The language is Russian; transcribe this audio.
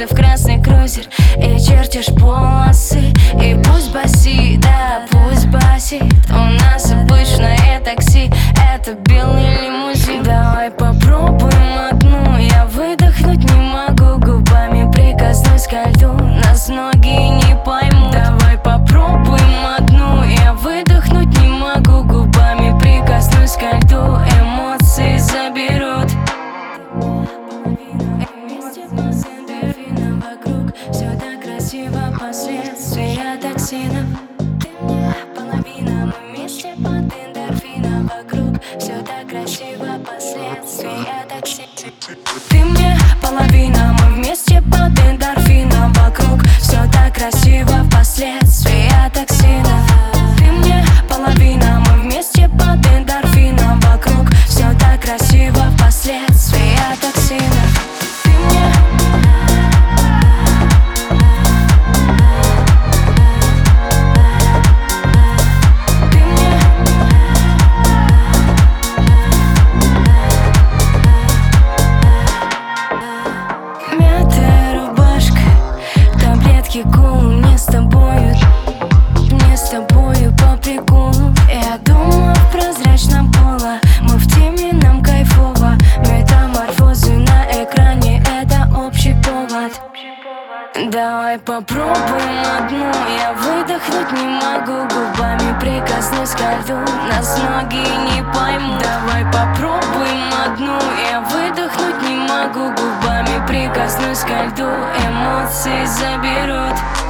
Садишься в красный крузер и чертишь полосы. И пусть басит, да, пусть басит. У нас обычное такси, это белый лимузин. Давай попробуем одну, я выдохнуть не могу. Губами прикоснусь ко льду, нас многие не поймут. Давай попробуем одну, я выдохнуть не могу. Губами прикоснусь ко льду, эмоции заберут. Вокруг все так красиво, последствия токсинов. Ты мне половина, мы вместе под эндорфином. Вокруг все так красиво, последствия токсинов. Ты мне половина, мы вместе под эндорфином. Вокруг все так красиво, последствия токсинов. Ты мне половина, мы вместе под эндорфином. Вокруг все так красиво, последствия токсинов. Кул, мне с тобою по приколу. Я дома в прозрачном поло, мы в теме, нам кайфово. Метаморфозы на экране, это общий повод. Давай попробуем одну, я выдохнуть не могу. Губами прикоснусь ко льду, нас многие не поймут. Давай попробуем одну, я выдохнуть не могу. Губами прикоснусь ко льду, эмоции заберут.